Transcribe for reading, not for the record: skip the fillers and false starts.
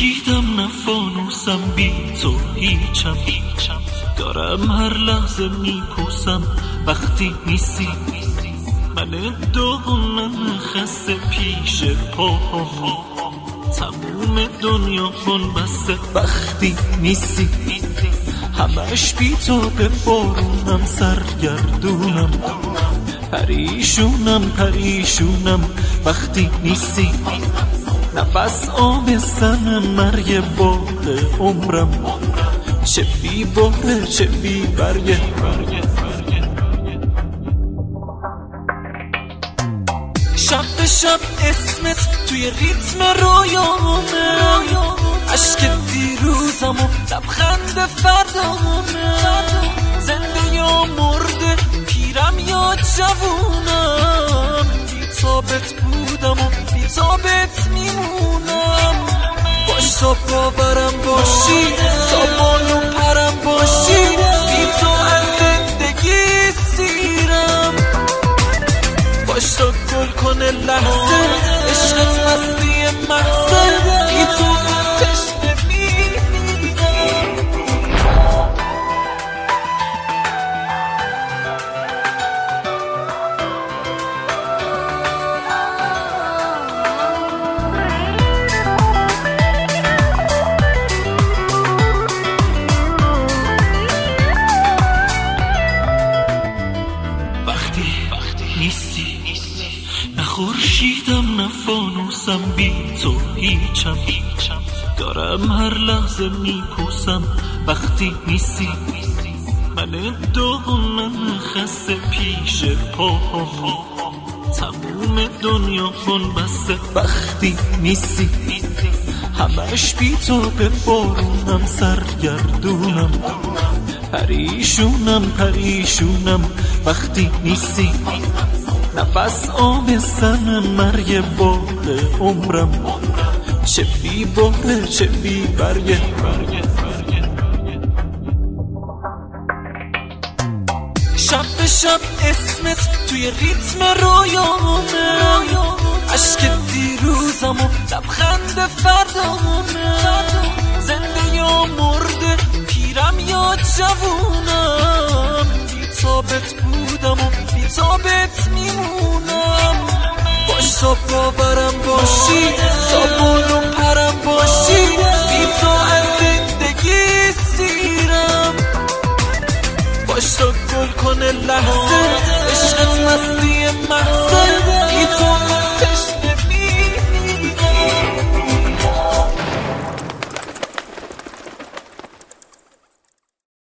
خورشیدم نه فانوسم، بی تو هیچم. دارم هر لحظه میپوسم وقتی نیستی. من دهنم خسته پیش پاهام، تموم دنیا خون بسته وقتی نیستی. همش بی تو به بارونم سرگردونم، پریشونم وقتی نیستی. نفس آبستن مرگ باغ عمرم، چه بی باره چه بی برگه. شب به شب اسمت توی ریتم رویامه، عشق دیروزم و لبخند فردامه. زنده یا مرده، پیرم یا جوونم، بی تابت بودم و بی تابت میمونم. باش تا باورم باشی، تا بالو پرم باشی، بی تو از زندگی سیرم. باش تا گل کنه لحظه، عشقت مستی محضه، بی تو تشنه میمیرم. وقتی نیستی، نه خورشیدم نه فانوسم، بی تو هیچم. دارم هر لحظه میپوسم وقتی نیستی. من دهنم خسته پیش پاهام، تموم دنیا خون بسته وقتی نیستی. همش بی تو به بارونم سرگردونم، پریشونم وقتی نیستی. نفس آبستن مرگ باغ عمرم، چه بی باره چه بی برگه. شب به شب اسمت توی ریتم رویامه، عشق دیروزم و لبخند فردامه. زنده یا مرده، پیرم یا جوونم، بی تابت بودم و بی تابت میمونم. باش تا باورم باشی، تا بالو